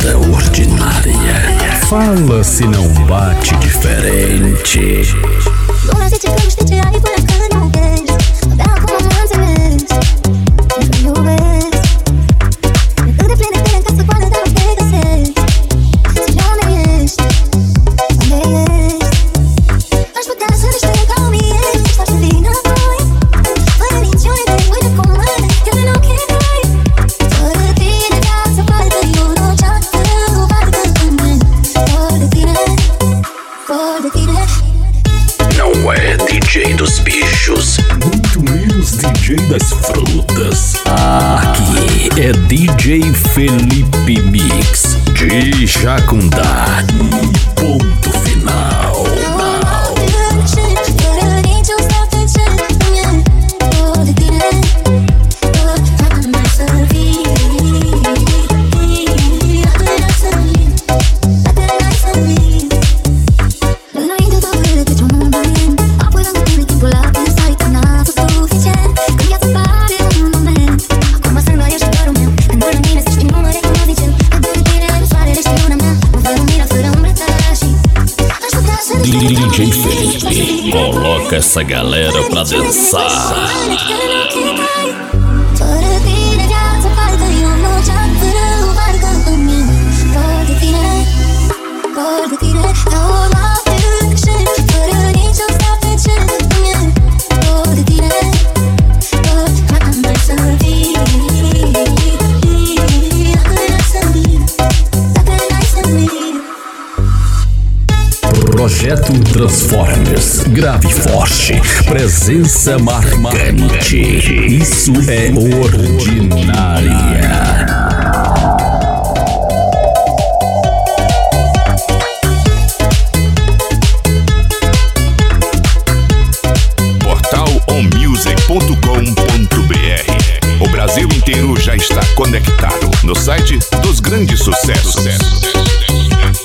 garota ordinária. Fala se não bate diferente. Não é DJ dos bichos, muito menos DJ das frutas. Aqui é DJ Felipe Mix de Jacundá. Ponto final. DJ Felipe, coloca essa galera pra dançar. Projeto Transformers, grave forte, presença marcante. Isso é ordinária. Portal onmusic.com.br. O Brasil inteiro já está conectado no site dos grandes sucessos.